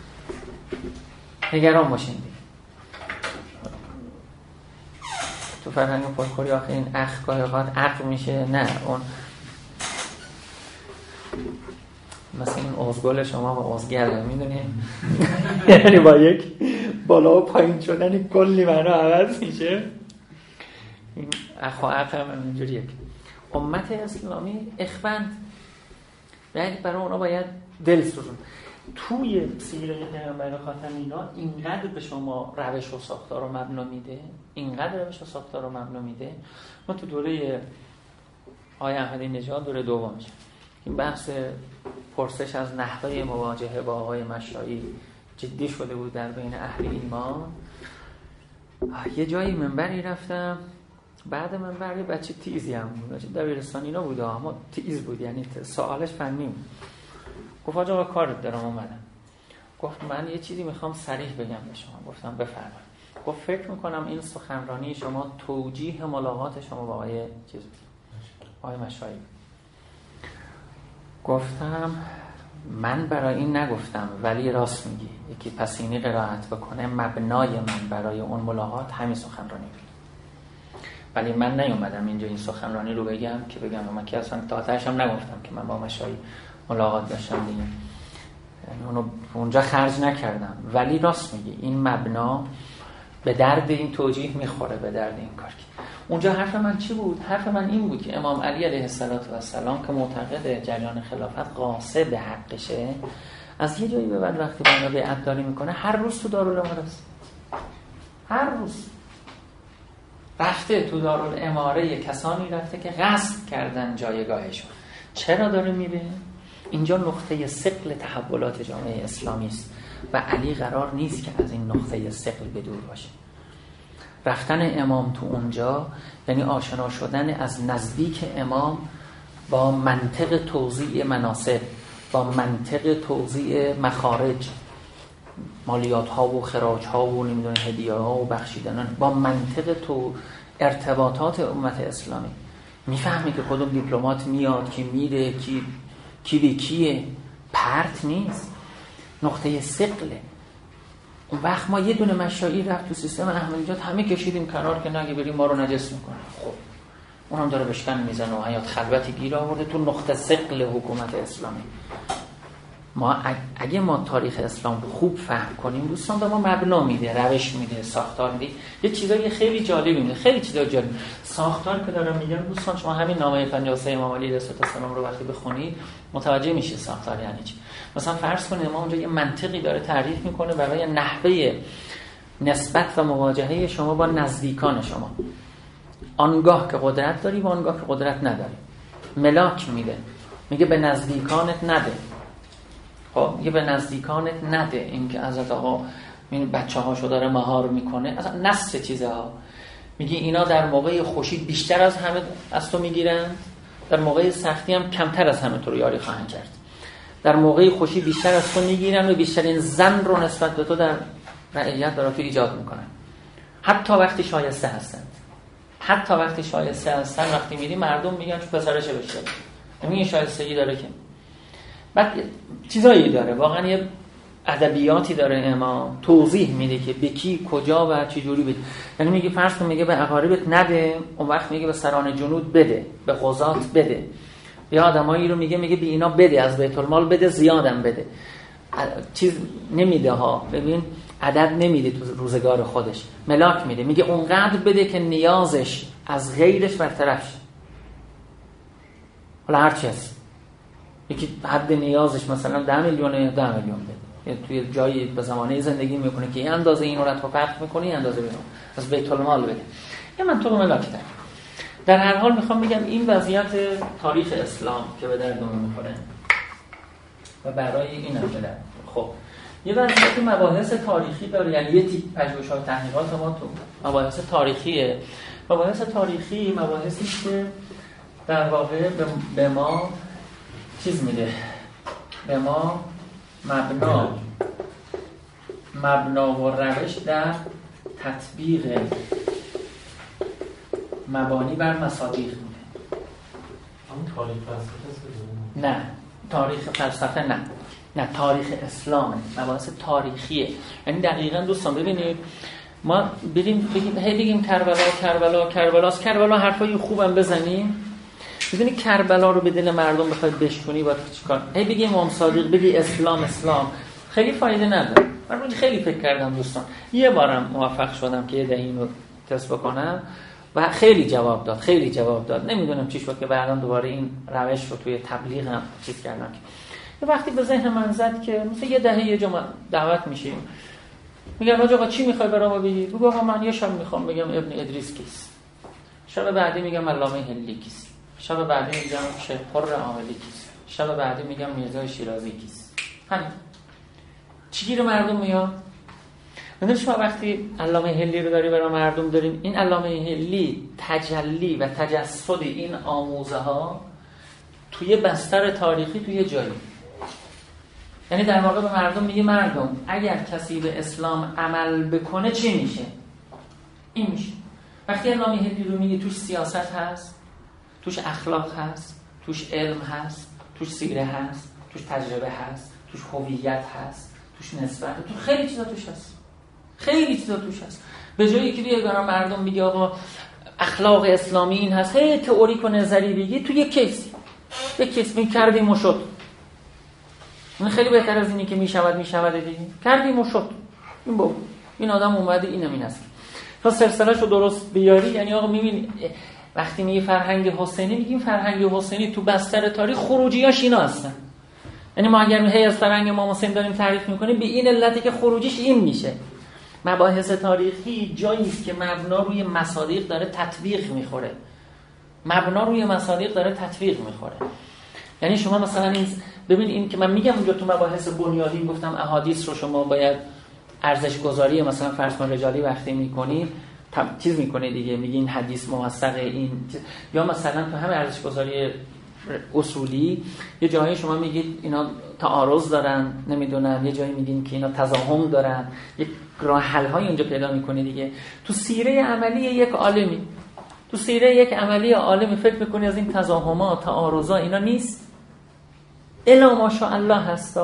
نگران باشیم. تو فرهنگ فولکلوری آخه این اخ گاهی اوقات عقل میشه، نه اون مثلا این عضگل شما با عضگله میدونی یعنی با یک بالا و پایین شدن کلی معنا عوض میشه. این اخ و عقل هم اینجوریه که امت اسلامی اخوند، یعنی برای اونا باید دل سوزون. توی سیره پیغمبر خاتم اینا اینقدر به شما روش و ساختار و مبنا میده، اینقدر روش و ساختار و مبنا میده. ما تو دوره آقای احمدی نژاد دوره دومش این بحث پرسش از نحوه مواجهه با آقای مشایی جدی شده بود در بین اهل ایمان. یه جایی منبری رفتم، بعد منبر یه بچه تیزی هم بود، دبیرستانی اینا بود، اما تیز بود، یعنی سوالش فنی بود. گفت آقا کارت دارم اومدم. گفت من یه چیزی میخوام صریح بگم به شما. گفتم بفرمایید. گفت فکر میکنم این سخنرانی شما توجیه ملاقات شما با آقای مشایی. گفتم من برای این نگفتم، ولی راست میگی، یکی پسینی قرائت بکنه مبنای من برای اون ملاقات همین سخنرانی بود، ولی من نیومدم اینجا این سخنرانی رو بگم که بگم من که اصلا تاتش هم نگفتم که من با مشایی ملاقات داشتم دیگه، یعنی اونو اونجا خرج نکردم. ولی راست میگی این مبنا به درد این توجیه میخوره، به درد این کار. اونجا حرف من چی بود؟ حرف من این بود که امام علی علیه السلام که معتقد جریان خلافت قاصد حقشه، از یه جایی به بعد وقتی باید بیعت داری میکنه هر روز تو دارالاماره، هر روز رفته تو دارالاماره، کسانی رفته که غصب کردن جایگاهشون. چرا داره میره؟ اینجا نقطه ثقل تحولات جامعه اسلامی است و علی قرار نیست که از این نقطه ثقل بدور باشه. رفتن امام تو اونجا یعنی آشنا شدن از نزدیک امام با منطق توزیع مناسب، با منطق توزیع مخارج، مالیات ها و خراج ها و نمیدونه هدیه ها و بخشیدنان، با منطق تو ارتباطات امت اسلامی. میفهمی که کدوم دیپلمات میاد، کی میره، کی به کیه، پرت نیست، نقطه ثقله. اون وقت ما یه دونه مشایی رفت تو سیستم احمدیجاد، همه کشیدیم کنار که نگه بریم ما رو نجس میکنه. خب اونم داره بشکن میزنه و حیات خلوتی گیر آورده تو نقطه ثقل حکومت اسلامی. ما اگه ما تاریخ اسلام خوب فهم کنیم دوستان، به ما مبنا میده، روش میده، ساختار میده، یه چیزای خیلی جالب میده، خیلی چیزا جالب. ساختار که دارم میگم دوستان، شما همین نامه 53 امام علی علیه السلام رو وقتی بخونید متوجه میشید ساختار یعنی چی. مثلا فرض کنید ما اونجا یه منطقی داره تعریف میکنه برای نحوه نسبت و مواجهه شما با نزدیکان شما، آنگاه که قدرت داری و آنگاه که قدرت نداری. ملاک میده، میگه به نزدیکانت نده. خب میگه به نزدیکانت نده. این که حضرت آقا این بچه‌هاشو داره مهار میکنه، اصلا نصف چیزها میگه اینا در موقع خوشی بیشتر از همه از تو میگیرن، در موقع سختی هم کمتر از همه تو رو یاری خواهند کرد. در موقع خوشی بیشتر از تو میگیرن و بیشترین زن رو نسبت به تو در رعیت برای تو ایجاد میکنن، حتی وقتی شایسته هستند. حتی وقتی شایسته هستن، وقتی میری مردم میگن چون پسرشه بشه، این شایستگی داره که بعد چیزایی داره، واقعا یه ادبیاتی داره امام توضیح میده که به کی کجا و چه جوری بده. یعنی میگه فرض کن میگه به اقاربت نده، اون وقت میگه به سران جنود بده، به قضات بده، یا آدمایی رو میگه به اینا بده، از بیت المال بده، زیادم بده. چیز نمیده ها، ببین عدد نمیده تو روزگار خودش، ملاک میده. میگه اونقدر بده که نیازش از غیرش برطرف شه. حالا هر چی هست، یکی حد نیازش مثلا 10 میلیونه 10 میلیون بده، توی جایی به زمانه زندگی میکنه که این اندازه این رو رد و پرت میکنه، این اندازه بیرون از بیت المال بده. یه منطق ملاک داره. در هر حال میخوام بگم این وضعیت تاریخ اسلام که به دردمون میخوره و برای این هم بده. خب یه وضعیت مباحث تاریخی داره، یعنی یه تیپ پژوهش‌های تحقیقات ما تو مباحث تاریخیه. مباحث تاریخی مباحثی که در واقع به ما چیز میده، به ما مبنا و روش در تطبیق مبانی بر مصادیق میده. همون تاریخ فلسفه؟ نه تاریخ فلسفه نه تاریخ اسلامه، مباحث تاریخیه. یعنی دقیقاً دوستان ببینید ما بگیم کربلا حرفای خوبم بزنیم، میدونی کربلا رو به دل مردم بخوای بشکنی باید چیکار؟ بگی امام صادق، بگی اسلام خیلی فایده نداره. من خیلی فکر کردم دوستان، یه بارم موفق شدم که یه دهه اینو تست بکنم و خیلی جواب داد. نمیدونم چی شد که بعداً دوباره این روش رو توی تبلیغم چیز کردم. یه وقتی به ذهن من زد که مثلا یه دهه یه جمعه دعوت میشیم، میگن آقا چی میخوای برام بگی؟ بگو آقا من یه شب میخوام بگم ابن ادریس کیست، شب بعدی میگم علامه هلی کیست، شب بعدی میگم شیخ حر عاملی کیست، شب بعدی میگم میرزا شیرازی کیست. همین چی گیر مردم میاد؟ میدونی شما وقتی علامه هلی رو داری برای مردم داریم، این علامه هلی تجلی و تجسد این آموزه ها توی بستر تاریخی توی جایی، یعنی در واقع به مردم میگه مردم اگر کسی به اسلام عمل بکنه چی میشه؟ این میشه. وقتی علامه هلی رو میگه توش سیاست هست، توش اخلاق هست، توش علم هست، توش سیره هست، توش تجربه هست، توش هویت هست، توش نسبت، توش خیلی چیزا توش هست. به جایی که بیای برای مردم میگه آقا اخلاق اسلامی این هست، هی تئوریک و نظری بگی، تو یک کیس می کردیم و شد. این خیلی بهتر از اینی که میشود دیگه. کردیم و شد. این آدم اومده اینم این است. تا سلسله‌شو درست بیاری، یعنی آقا میبینی وقتی میگه فرهنگ حسینی، میگیم فرهنگ حسینی تو بستر تاریخ خروجیاش اینا هستن. یعنی ما اگر هی از فرهنگ امام حسین داریم تعریف میکنیم به این علتی که خروجیش این میشه. مباحث تاریخی جایی است که مبنا روی مصادیق داره تطبیق میخوره. یعنی شما مثلا این ببین، این که من میگم اونجا تو مباحث بنیادی گفتم احادیث رو شما باید ارزش گذاری مثلا فرض کن رجالی وقتی میکنید چیز میکنه دیگه، میگی این حدیث موثق این، یا مثلا تو همه ارزش گذاری اصولی یه جایی شما میگید اینا تعارض دارن، نمیدونم، یه جایی میگین که اینا تضاهم دارن، یک راه حل های اونجا پیدا میکنه دیگه. تو سیره یک عملی فکر میکنی از این تضاهمات تعارضا اینا نیست، الا ماشاءالله هست.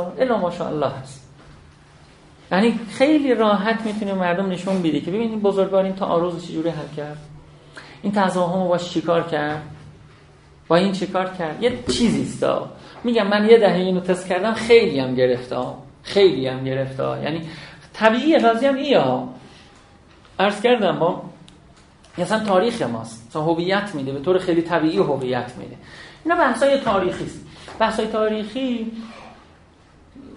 یعنی خیلی راحت میتونه مردم نشون بده که ببین این بزرگوار این تعارض چجوری حل کرد، این تضاهم رو باش چیکار کرد، با این چیکار کرد. یه چیزی است. میگم من یه دهه اینو تست کردم، خیلی هم گرفته. یعنی طبیعیه قضیه هم ایه ها. عرض کردم ما مثلا تاریخ ماست، مثلا هویت میده، به طور خیلی طبیعی هویت میده. اینا بحثای تاریخی است. بحثای تاریخی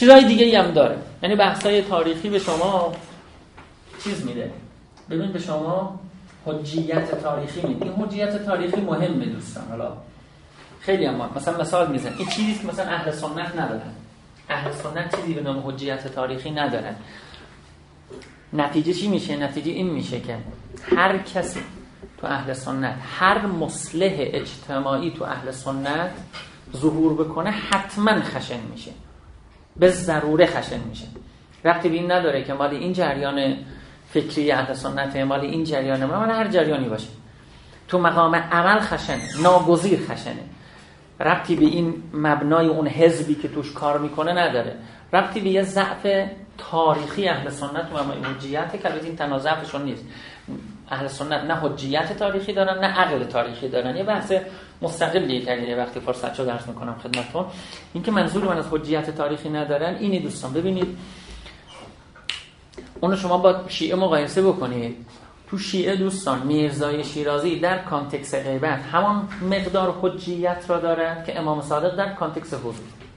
چیزهای دیگه‌ای هم داره. یعنی بحث‌های تاریخی به شما چیز میده. ببین به شما حجیت تاریخی میده. این حجیت تاریخی مهمه دوستان. حالا خیلی هم مثلا مثال میزنم. این چیزی که مثلا اهل سنت ندارن. اهل سنت چیزی به نام حجیت تاریخی ندارن. نتیجه چی میشه؟ نتیجه این میشه که هر کسی تو اهل سنت، هر مصلح اجتماعی تو اهل سنت ظهور بکنه حتما خشن میشه، به ضروره خشن میشه. ربطی به این نداره که مال این جریان فکری اهل سنت، مال این جریان، مال هر جریانی باشه، تو مقام عمل خشنه، ناگزیر خشنه. ربطی به این مبنای اون حزبی که توش کار میکنه نداره. ربطی به یه ضعف تاریخی اهل سنت و حجیت که البته این تنازعشون نیست. اهل سنت نه حجیت تاریخی دارن نه عقل تاریخی دارن. یه بحث مستقلیه که یه وقتی فرصت شد درس میکنم خدمتتون. این که منظور من از حجیت تاریخی ندارن اینی دوستان. ببینید اونو شما با شیعه مقایسه بکنید. تو شیعه دوستان میرزای شیرازی در کانتکست غیبت همان مقدار حجیت را داره که امام صادق در کانتکست حضور.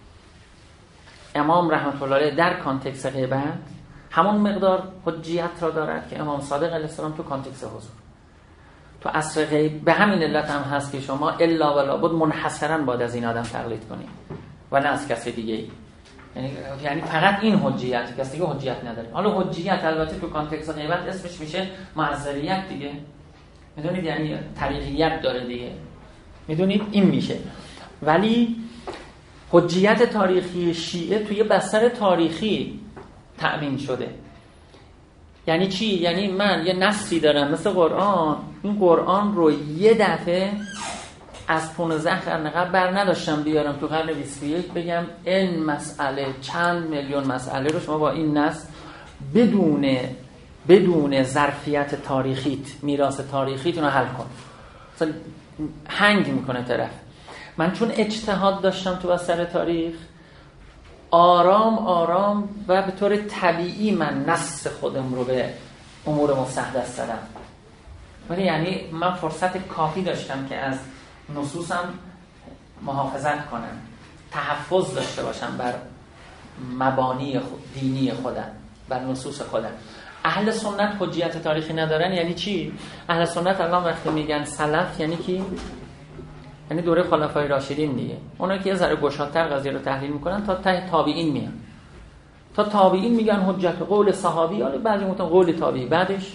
امام رحمت الله علیه در کانتکست غیبت همون مقدار حجیت را دارد که امام صادق علیه السلام تو کانتکست حضور. تو عصر غیب به همین علت هم هست که شما الا ولا بد منحصرا باید از این آدم تقلید کنید و نه از کسی دیگه ای. یعنی فقط این حجیت، کسی دیگه حجیت نداره. حالا حجیت البته تو کانتکست غیبت اسمش میشه معذریت دیگه، میدونید، یعنی طریقیت داره دیگه، میدونید این میشه. ولی حجیت تاریخی شیعه توی بستر تاریخی تأمین شده. یعنی چی؟ یعنی من یه نصی دارم مثل قرآن، این قرآن رو یه دفعه از 15 قرن قبل بر نداشتم بیارم تو قرن 21 بگم این مسئله چند میلیون مسئله رو شما با این نص بدون ظرفیت تاریخیت، میراث تاریخیت رو حل کن. مثلا هنگ میکنه طرف. من چون اجتهاد داشتم تو بستر تاریخ، آرام آرام و به طور طبیعی من نص خودم رو به امور مستحدث دادم. ولی یعنی من فرصت کافی داشتم که از نصوصم محافظت کنم، تحفظ داشته باشم بر مبانی دینی خودم، بر نصوص خودم. اهل سنت حجیت تاریخی ندارن. یعنی چی؟ اهل سنت الان وقتی میگن سلف یعنی کی؟ یعنی دوره خلفای راشدین دیگه. اونا که یه ذره گشادتر قضیه رو تحلیل میکنن تا تابعین میان. تا تابعین میگن حجت قول صحابی، حالا بعضی میگن قول تابعی، بعدش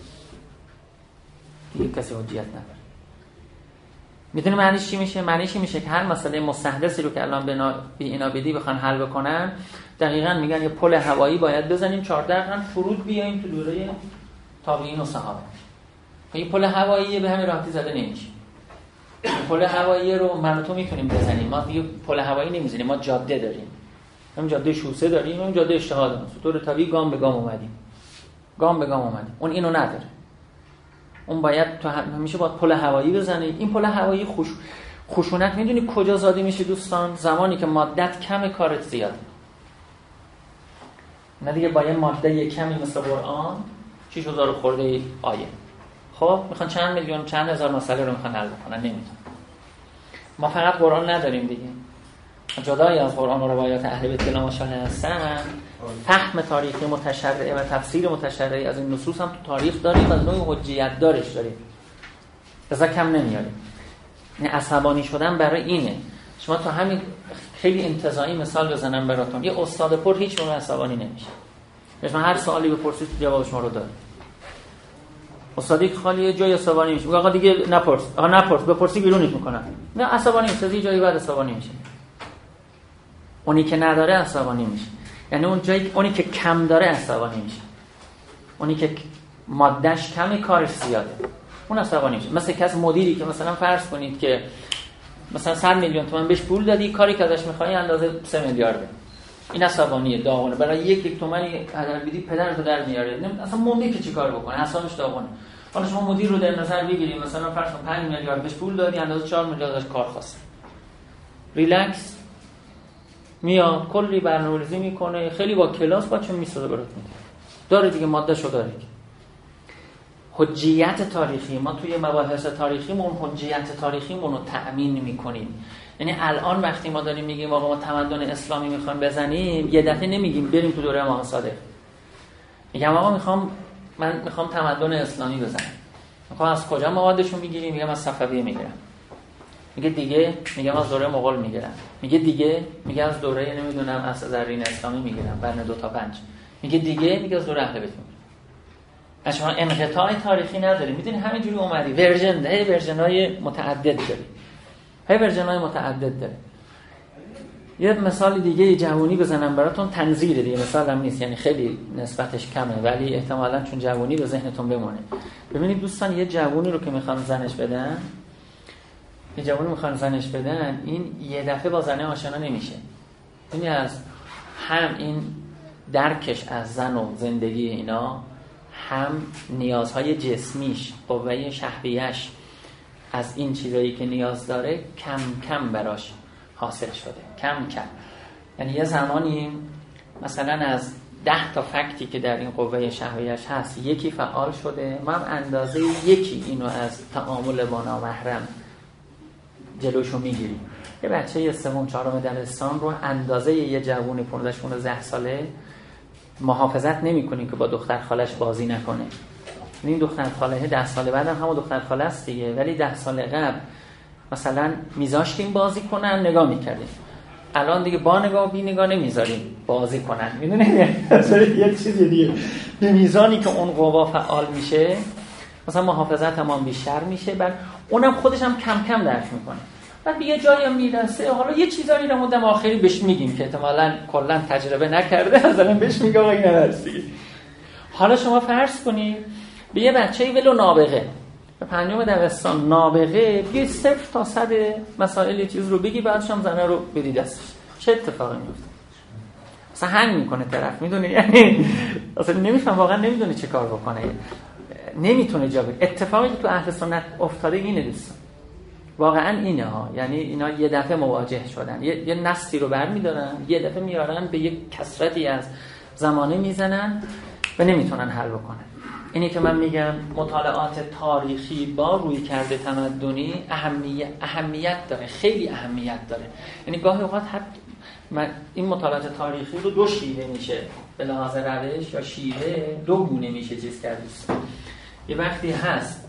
دیگه کسی حجیت نداره. میدونی معنیش چی میشه؟ معنیش میشه که هر مسئله مستحدثی رو که الان بی اینابدی بخوان حل بکنن، دقیقاً میگن یه پل هوایی باید بزنیم 14 قرن فرود بیایم تو دوره تابعین و صحابه. این پل هوایی به همین راحتی زده نمیشه. پل هوایی رو من و تو میتونیم بزنیم. ما دیگه پل هوایی نمیزنیم، ما جاده داریم. هم جاده شوسه داریم، هم جاده اجتهاد داریم. طور طبیعی گام به گام اومدیم. اون اینو نداره. اون باید تو همیشه باید پل هوایی بزنید. این پل هوایی خشونت میدونی کجا زاده میشه دوستان؟ زمانی که مادت کم کارت زیاد. نه دیگه با یه ماده کمی مثل قرآن 6000 خورده آیه. خب میخوان چند میلیون چند هزار مسئله رو میخوان حل بکنن، نمیتونن. ما فقط قرآن نداریم دیگه. جدای از قرآن و روایات اهل بیت ماشاء هستن، فهم تاریخی متشرعه و تفسیر متشرعه از این نصوص هم تو تاریخ داریم و نوع حجیت دارش داریم. ازا کم نمیاریم. یعنی عصبانی شدن برای اینه. شما تو همین خیلی انتزاعی مثال بزنم براتون. یه استاد پر هیچ موقع عصبانی نمیشه. شما هر سوالی بپرسید جواب شما رو داره. استادی خالی جای عصبانی میشه. آقا دیگه نپرس. بپرسی بیرونت میکنن. نه عصبانی میشه. یه جایی بعد عصبانی میشه. اونی که نداره عصبانی میشه. یعنی اونی که کم داره عصبانی میشه. اونی که مادهش کمی کارش زیاده اون عصبانی میشه. مثل کس مدیری که مثلا فرض کنید که مثلا 100 میلیون تومان بهش پول دادی، کاری که ازش میخوای اندازه 3 میلیارده. این عصبانیه، داغونه. برای یک تومانی هدر بدی پدرتو در میاره. اصلا موندی که چیکار بکنه، اعصابش داغونه. حالا شما مدیر رو در نظر بگیرید، مثلا فرض کن 5 میلیارد بهش پول دادی، اندازه 4 میلیارد ازش کار خواست. ریلکس میاد کلی برنامه‌ریزی میکنه، خیلی با کلاس بچه میسازه برات میده. داره دیگه، ماده شو داره. حجیت تاریخی، ما توی مباحث تاریخیمون حجیت تاریخیمون رو تأمین میکنیم. یعنی الان وقتی ما داریم میگیم آقا ما تمدن اسلامی میخوایم بزنیم، یه دفعه نمیگیم بریم تو دوره امام صادق. میگم آقا من میخوام تمدن اسلامی بزنم. میخوام از کجا موادشو میگیریم؟ میگم از صفویه میگیرم. میگه دیگه، میگم از دوره مغول میگیرم. میگه دیگه، میگه از دوره نمیدونم از زرین اسلامی میگیرم، قرن 2 تا 5. میگه دیگه، میگه از دوره اهل بیت میگیرم. شما انقطاع تاریخی نداری. میدونی همینجوری اومدی ورژن‌های متعدد داری. ورژن‌های متعدد داره. یه مثال دیگه جوونی بزنم براتون، تنظیر دیگه مثالم نیست، یعنی خیلی نسبتش کمه ولی احتمالاً چون جوونی به ذهنتون بمونه. ببینید دوستان، یه جوونی رو که میخوان زنش بدن، این یه دفعه با زنه آشنا نمیشه. یعنی از هم این درکش از زن و زندگی اینا، هم نیازهای جسمیش، قوه شهویش از این چیزایی که نیاز داره کم کم براش حاصل شده، کم کم. یعنی یه زمانی مثلا از 10 تا فکتی که در این قوه شهویش هست یکی فعال شده، ما هم اندازه یکی اینو از تعامل با نامحرم جلوشو میگیریم. یه بچه 3 و 4 دبستان رو اندازه یه جوون 15-16 ساله محافظت نمی‌کنیم که با دختر خالش بازی نکنه. این دختر خاله 10 سال بعد هم همون دختر خاله است دیگه، ولی 10 سال قبل مثلا میذاشتیم بازی کنن، نگاه میکردیم. الان دیگه با نگاه و بی نگاه نمیذاریم بازی کنن. میدونید یه چیز دیگه به میزانی که اون قوا فعال میشه مثلا محافظت هم بیشتر میشه، بعد اونم خودش هم کم کم درک میکنه. بعد یه جایی هم میرسه، حالا یه چیزایی رو مدام آخری بهش میگیم که احتمالاً کلا تجربه نکرده، مثلا بهش میگه آقا این نرسید. حالا شما فرض کنید به یه بچه‌ای ولو نابغه به 5 دبستان نابغه بگی 0 تا 100 مسائل یه چیز رو بگی، بعدش هم زنه رو بدی دستش، چه اتفاقی میفته؟ اصلا هنگ میکنه طرف، میدونی؟ یعنی اصلا نمیفهم، واقعا نمیدونه چه کار بکنه، نمیتونه جا بگیره. اتفاقی که تو اهل سنت افتاده اینه دوستان، واقعا اینه ها. یعنی اینا یه دفعه مواجه شدن، یه نسلی رو برمی‌دارن، یه دفعه میارن به یک کثرتی از زمانه میزنن و نمیتونن حل بکنن. اینی که من میگم مطالعات تاریخی با رویکرد تمدنی اهمیت داره، خیلی اهمیت داره. یعنی گاهی اوقات من این مطالعات تاریخی رو 2 شیوه میشه به لحاظ روش یا شیوه 2 گونه میشه چیز کرد. یه وقتی هست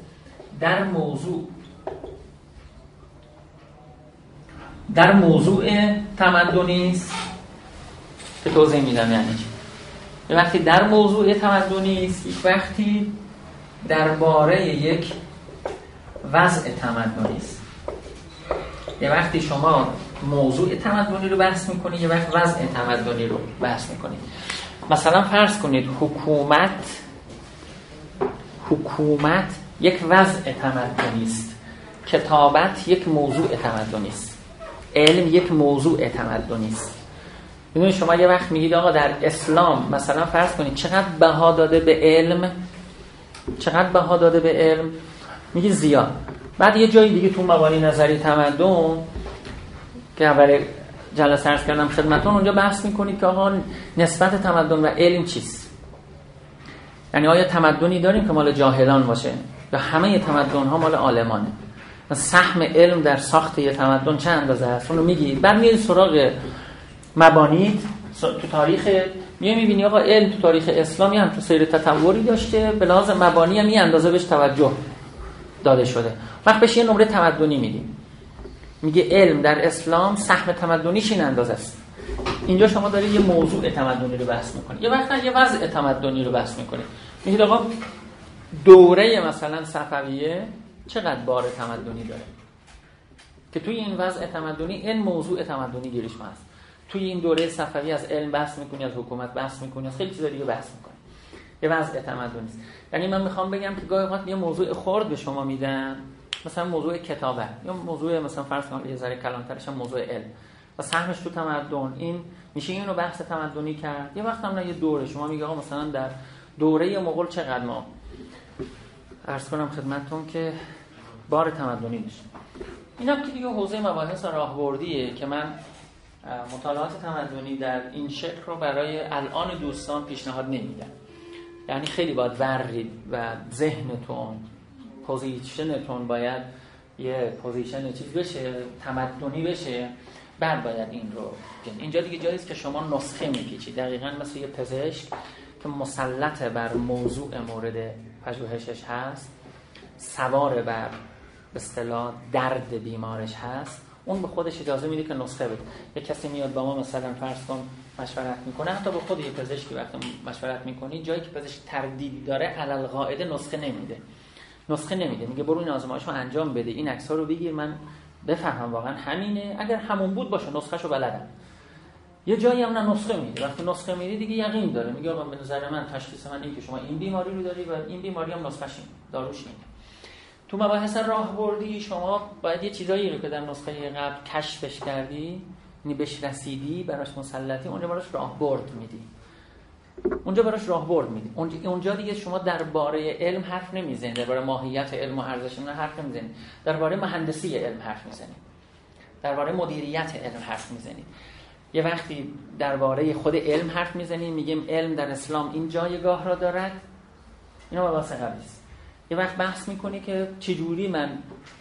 در موضوع تمدنی است که توضیح میدم یعنی چی. یه وقتی در موضوع تمدنی است، یک وقتی درباره یک وضع تمدنی است. یه وقتی شما موضوع تمدنی رو بحث میکنید، یه وقت وضع تمدنی رو بحث میکنید. مثلا فرض کنید حکومت یک وضع تمدنی است، کتابت یک موضوع تمدنی است، علم یک موضوع تمدنی است. میدونید شما یه وقت میگید آقا در اسلام مثلا فرض کنید چقدر بها داده به علم، میگی زیاد. بعد یه جایی دیگه تو مبانی نظری تمدن که اول جلسه عرض کردم خدمتتون، اونجا بحث میکنید که آقا نسبت تمدن و علم چیست. یعنی آیا تمدنی داریم که مال جاهلان باشه یا همه تمدن ها مال عالمانه؟ سهم علم در ساخت یه تمدن چه اندازه هست اون رو میگید. بعد میاد سراغ مبانی تو تاریخ، میبینی آقا علم تو تاریخ اسلامی هم تو سیر تطوری داشته، به لحاظ مبانی هم این اندازه بهش توجه داده شده. وقت بهش یه نمره تمدنی میدیم، میگه علم در اسلام سهم تمدنیش این اندازه است. اینجا شما دارید یه موضوع تمدنی رو بحث میکنید، یه وقت یه وضع تمدنی رو بحث میکنید. میگید آقا دوره مثلا صفویه چقدر بار تمدنی داره که توی این وضع تمدنی این موضوع تمدنی گیرش هست. توی این دوره صفوی از علم بحث میکنی، از حکومت بحث میکنی، از خیلی چیزا دیگه بحث میکنی. یه وضع تمدنی است. یعنی من میخوام بگم که گاهی اوقات یه موضوع خرد به شما میدن، مثلا موضوع کتابت یا موضوع مثلا فرض کنید یه ذره کلانترش هم موضوع علم و سهمش تو تمدن، این میشه اینو بحث تمدنی کرد. یه وقت هم نه یه دوره شما میگه آقا مثلا در دوره مغول چقدر ما عرض کنم خدمتتون که بار تمدنی داشت. اینا که دیگه حوزه مباحث راهبردیه که من مطالعات تمدنی در این شکل رو برای الان دوستان پیشنهاد نمیدم. یعنی خیلی باید ورید و ذهنتون، پوزیشنتون باید یه پوزیشن چیز بشه، تمدنی بشه، بعد باید این رو اینجا دیگه جایی است که شما نسخه میپیچید، دقیقاً مثل یه پزشک که مسلط بر موضوع مورد پژوهشش هست، سوار بر به اصطلاح درد بیمارش هست، اون به خودش اجازه میده که نسخه بده. یه کسی میاد با ما مثلا فرض کن مشورت میکنه، حتی با خود یه پزشکی وقتی مشورت میکنی جایی که پزشک تردید داره علل قاعده نسخه نمیده، میگه برو این آزمایشو انجام بده، این عکس‌ها رو بگیر، من بفهمم واقعا همینه، اگر همون بود باشه نسخه‌شو بلدم. یه جایی هم نه نسخه میده، وقتی نسخه میده دیگه یقین داره، میگه من به نظر من تشخیص من این که شما این بیماری رو داری و این بیماری هم نسخه‌ش اینه، داروش اینه. تو مباحث راهبردی شما باید یه چیزایی رو که در نسخه قبل کشفش کردی، یعنی بهش رسیدی، براش مسلطی، اونجا براش راهبرد میدی. اونجا دیگه شما درباره علم حرف نمیزنید، درباره ماهیت علم و ارزش اون حرف نمیزنید، درباره مهندسی علم حرف میزنید، درباره مدیریت علم حرف میزنید. یه وقتی درباره خود علم حرف میزنید، میگیم علم در اسلام این جایگاه را دارد، اینا مباحث قبلی است. یه وقت بحث میکنی که چجوری من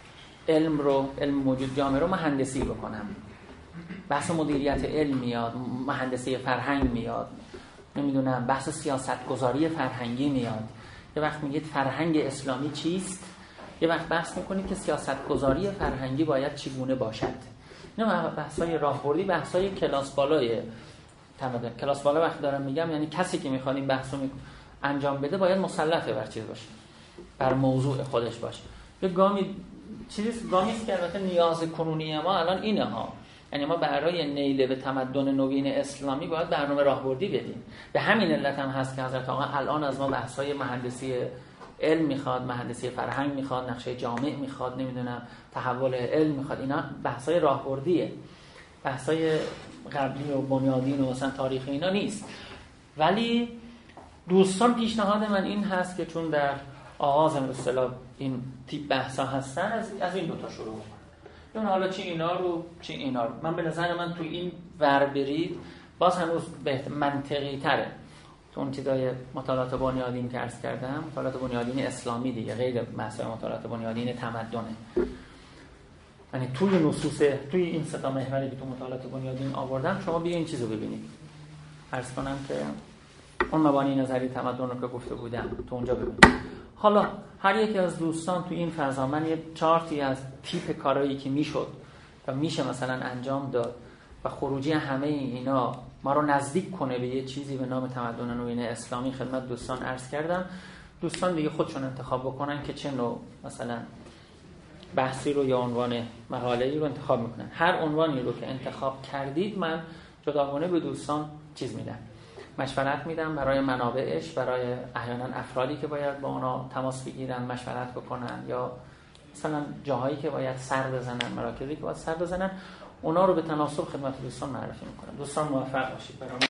علم موجود جامعه رو مهندسی بکنم، بحث مدیریت علم میاد، مهندسی فرهنگ میاد، نمیدونم بحث سیاست گذاری فرهنگی میاد. یه وقت میگید فرهنگ اسلامی چیست، یه وقت بحث میکنید که سیاست گذاری فرهنگی باید چگونه باشد. اینا بحثای راهبردی، بحثای کلاس بالای تمدن. کلاس بالا وقتی دارم میگم یعنی کسی که میخواد این بحثو انجام بده باید مسلط بر چیز باشه، بر موضوع خودش باشه. یه گامی است که البته نیاز کنونی ما الان اینه ها، یعنی ما برای نیل به تمدن نوین اسلامی باید برنامه راهبردی بدیم. به همین علت هم هست که حضرت آقا الان از ما بحث‌های مهندسی علم میخواد، مهندسی فرهنگ میخواد، نقشه جامع میخواد، نمیدونم تحول علم میخواد. اینا بحث‌های راهبردیه، بحث‌های قبلی و بنیادین و مثلا تاریخی اینا نیست. ولی دوستان پیشنهاد من این هست که چون در آغاز به اصطلاح این تیپ بحثا هستن، از این دوتا شروع کنم. چون حالا چی اینا رو من به نظر من توی این ور برید باز هنوز منطقی تره. تو اون چیزای مطالعات بنیادین که عرض کردم، مطالعات بنیادین اسلامی دیگه، غیر مسائل مطالعات بنیادین تمدنه. یعنی توی این سه تا محوری که تو مطالعات بنیادین آوردم، شما بیا این چیزو ببینید. عرض کنم که اون مبانی نظری تمدن رو که گفته بودم تو اونجا ببینید. حالا هر یکی از دوستان تو این فضا من یه چارتی از تیپ کارهایی که میشد و میشه مثلا انجام داد و خروجی همه اینا ما رو نزدیک کنه به یه چیزی به نام تمدن نوین اسلامی خدمت دوستان عرض کردم. دوستان دیگه خودشون انتخاب بکنن که چه نوع مثلا بحثی رو یا عنوان مقاله‌ای رو انتخاب میکنن. هر عنوانی رو که انتخاب کردید من جداگانه به دوستان چیز میدم، مشورت میدم برای منابعش، برای احیانا افرادی که باید با اونا تماس بگیرن، مشورت بکنن، یا مثلا جاهایی که باید سر بزنن، مراکزی که باید سر بزنن، اونا رو به تناسب خدمت دوستان معرفی میکنم. دوستان موفق باشید.